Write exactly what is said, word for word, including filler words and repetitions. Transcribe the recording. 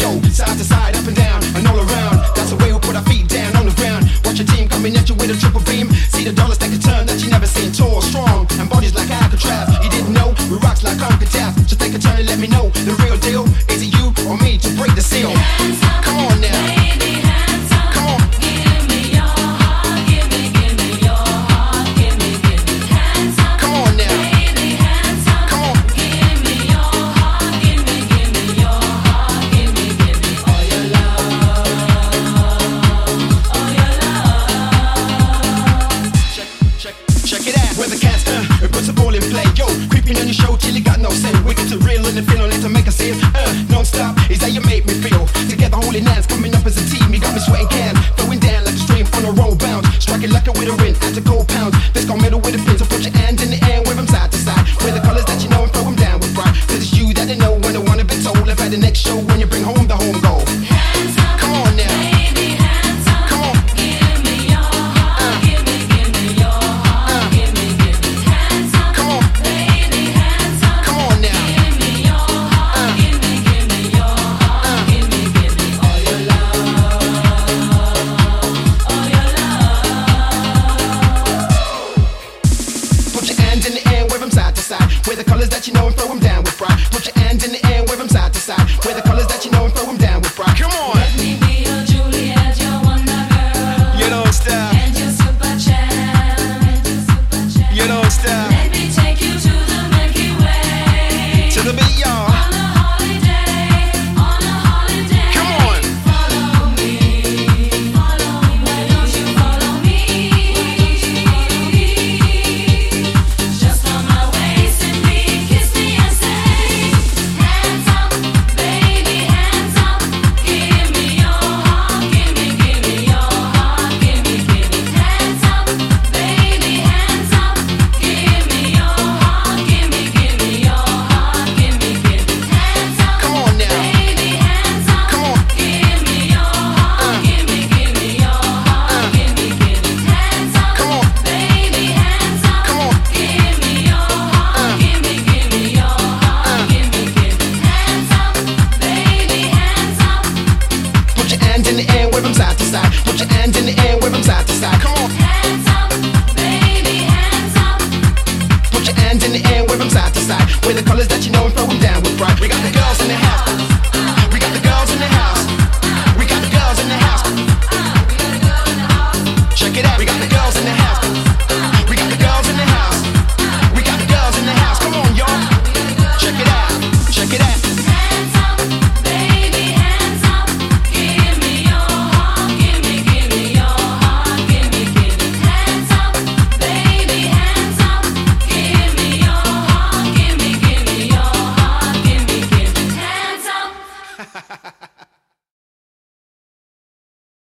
go side to side, up and down, and all around. That's the way we put our feet down on the ground. Watch your team coming at you with a triple beam. See the dollars take a turn that you never seen. Tall, strong, and bodies like Alcatraz. You didn't know we rocks like Uncle Tap. Just take a turn and let me know the real deal. Is it you or me to break the seal? Come on now. Come on. Come on now. Come on. Check, check, check it out. Where the cats uh, it puts the ball in play. Yo, creeping on your show till you got no say. Wicked to real and the feeling it to make a scene. Uh, non-stop is how you make me feel. Together holding hands, coming up as a team. You got me sweating cans, going down like a stream on a roll bounce. Striking like a with a wind, at a cold pound. Let's go middle with a pin, so put your hands in the air, wave them side to side. Wear the colors that you know and throw them down with pride. Cause it's you that they know when they wanna be told. About the next show when you bring home the home goal.